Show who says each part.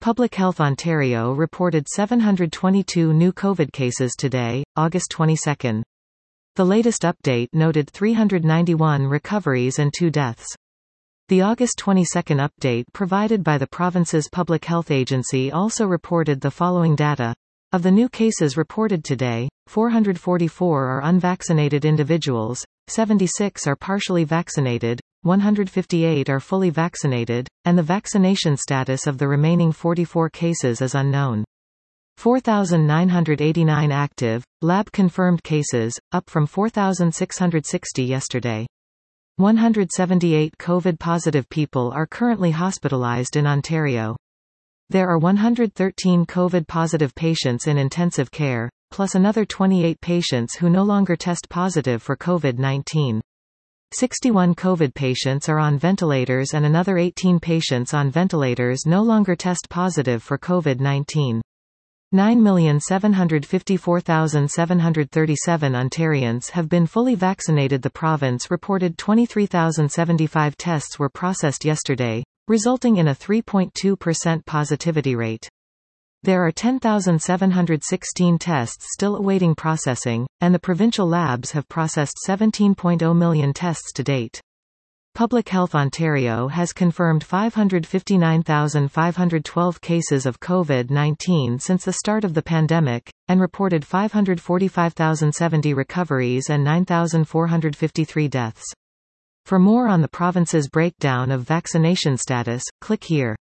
Speaker 1: Public Health Ontario reported 722 new COVID cases today, August 22. The latest update noted 391 recoveries and 2 deaths. The August 22 update provided by the province's Public Health Agency also reported the following data. Of the new cases reported today, 444 are unvaccinated individuals, 76 are partially vaccinated, 158 are fully vaccinated, and the vaccination status of the remaining 44 cases is unknown. 4,989 active, lab-confirmed cases, up from 4,660 yesterday. 178 COVID-positive people are currently hospitalized in Ontario. There are 113 COVID-positive patients in intensive care, plus another 28 patients who no longer test positive for COVID-19. 61 COVID patients are on ventilators and another 18 patients on ventilators no longer test positive for COVID-19. 9,754,737 Ontarians have been fully vaccinated. The province reported 23,075 tests were processed yesterday, resulting in a 3.2% positivity rate. There are 10,716 tests still awaiting processing, and the provincial labs have processed 17.0 million tests to date. Public Health Ontario has confirmed 559,512 cases of COVID-19 since the start of the pandemic, and reported 545,070 recoveries and 9,453 deaths. For more on the province's breakdown of vaccination status, click here.